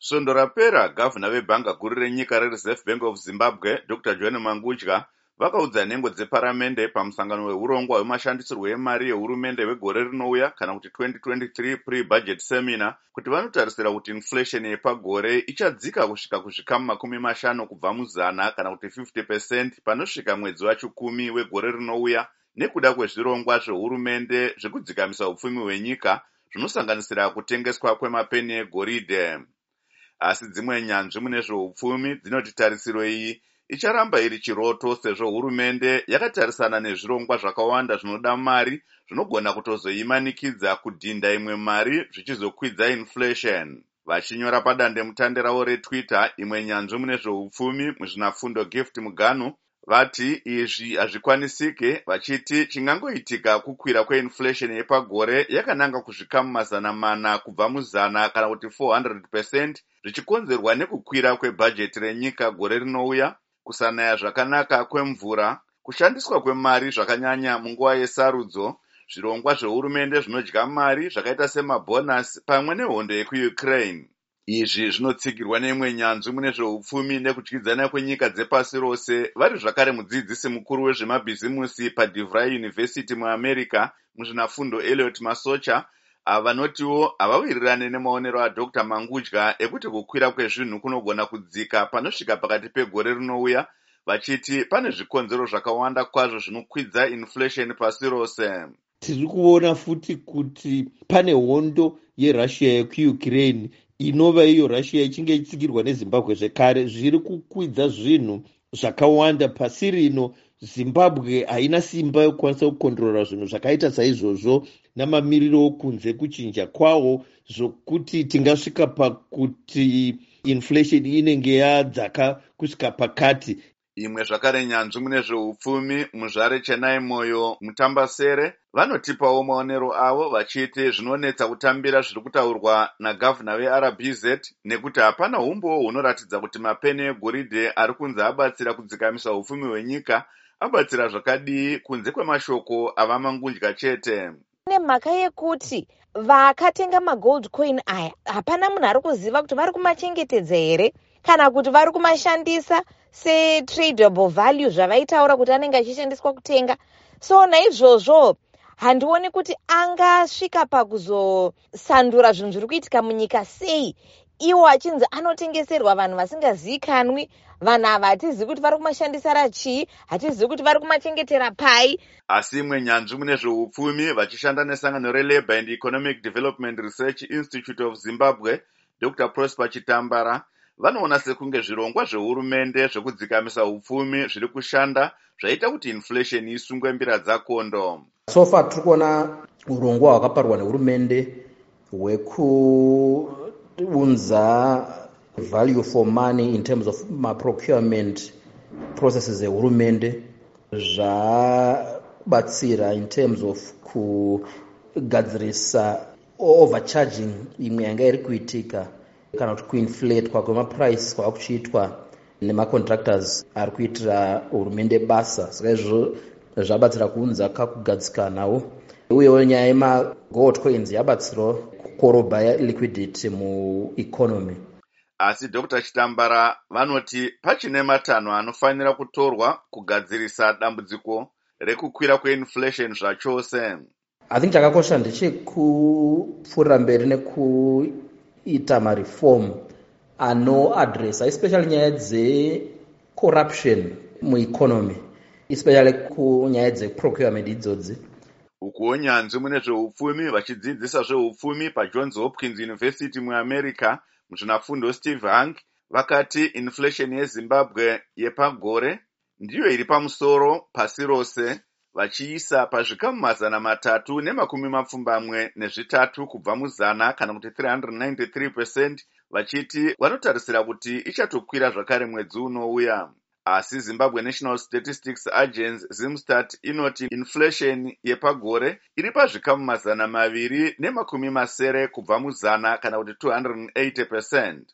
Svondo rapera, gavhuna vebhanga guru renyika reReserve Bank of Zimbabwe, Dr. John Mangudya, vakaudza nhengo dzeparamende pamusangano weurongwa hwemashandisirwo emari yehurumende wegore rinouya kana kuti 2023 pre-budget seminar kuti vanotarisira kuti inflation yepagore ichadzika kusvika kuzvikamu 50 kubva muzana kana kuti 50% panosvika mwedzi wachikumi wegore rinouya nekuda kwezvirongwa zvehurumende zvekudzikamisa upfumi hwenyika zvinosanganisira kutengeswa kwemapeni egoridhe. Asi dzimwe nyanzvi mune zveupfumi dzinoti tarisiro iyi icharamba iri chiroto sezvo hurumende yakatarisana nezvirongwa zvakawanda zvinoda mari zvinogona kutozoimanikidza kudhinda imwe mari zvichizokwidza inflation. Vachinyora padandemutande ravo reTwitter, imwe nyanzvi mune zveupfumi muzvinafundo Gift Muganu vati izvi hazvikwanisike, vachiti chingangoitika kukwira kweinflation yepagore yakananga kuzvikamu 400 kubva muzana kana kuti 400%, zvichikonzerwa nekukwira kwebhajeti renyika gore rinouya, kusanaya zvakanaka kwemvura, kushandiswa kwemari zvakanyanya munguva yesarudzo, zvirongwa zvehurumende zvinodya mari zvakaita semabhonasi pamwe nehondo yekuUkraine. Izvi zvinotsigirwa neimwe nyanzvi mune zveupfumi nekudyidzana kwenyika dzepasi rose, vari zvakare mudzidzisi mukuru wezvemabhizimusi paDeVry University muAmerica muzvinafundo Elliot Masocha, vanotiwo havawirirane nemaonero aDr. Mangudya ekuti kukwira kwezvinhu kunogona kudzika panosvika pakati pegore rinouya, vachiti pane zvikonzero zvakawanda kwazvo zvinokwidza inflation pasi rose. Tiri kuona futi kuti pane hondo yeRussia yekuUkraine inova iyo Russia ichinge itsigirwa neZimbabwe zvekare, zviri kukwidza zvinhu zvakawanda pasi rino. Zimbabwe haina simba yokukwanisa kukondorora zvinhu zvakaita saizvozvo namamiriro okunze kuchinja kwawo, zvokuti tingasvika pakuti inflation inenge yadzaka kusvika pakati. Imwe zvakare nyanzvi mune zveupfumi muzvare Chenai Moyo Mutambasere vanotipawo maonero avo vachiti zvinonetsa kutambira zviri kutaurwa nagavhuna veRBZ nekuti hapana umbowo hunoratidza kuti mapeni egoridhe ari kunzi abatsira kudzikamisa upfumi hwenyika abatsira zvakadii kunze kwemashoko ava Mangudya chete. Nemhaka yekuti vakatenga magold coin aya hapana munhu ari kuziva kuti vari kumachengetedza here kana kuti vari kumashandisa setradable value zvavaitaura kuti anenge achishandiswa kutenga. So naizvozvo handioni kuti angasvika pakuzosandura zvinhu zviri kuitika munyika sei iwo achinzi anotengeserwa vanhu vasingazivikanwi. Vanhu ava hatizivi kuti vari kumashandisa rachii, hatizivi kuti vari kumachengetera pai. Asi imwe nyanzvi mune zveupfumi vachishanda nesangano reLabour and Economic Development Research Institute of Zimbabwe, Dr. Prosper Chitambara, vanoona sekunge zvirongwa zvehurumende zvekudzikamisa upfumi zviri kushanda zvaita kuti inflation isungwe mbira dzakondo. So far tiri kuona urongwa hwakaparwa nehurumende hwekuunza value for money in terms of procurement processes ehurumende zvabatsira in terms of kugadzirisa overcharging imwe yanga iri kuitika kana kuti kuinflatwa kwemaprice kwava kuchiitwa nemacontractors ari kuitira hurumende basa. Saka izvo zvabatsira kuunza kakugadzikanawo, uyewo nyaya yemagold coins yabatsirawo kukorobha liquidity mueconomy. Asi Dr. Chitambara vanoti pachine matanho anofanira kutorwa kugadzirisa dambudziko rekukwira kweinflation zvachose. I think chakakosha ndechekupfuurira mberi nekuita mareform anoadressa especially nyaya dzecorruption mueconomy, especially kunyaya dzeprocurement idzodzi. Ukuwo nyanzvi mune zveupfumi vachidzidzisa zveupfumi paJohns Hopkins University muAmerica muzvinafundo Steve Hank vakati inflation yeZimbabwe yepagore ndiyo iri pamusoro pasi rose, vachiisa pazvikamu 323 kubva muzana kana kuti 393%, vachiti vanotarisira kuti ichatokwira zvakare mwedzi unouya. Asi Zimbabwe National Statistics Agency Zimstat inoti inflation yepagore iri pazvikamu 290 kubva muzana kana kuti 280%.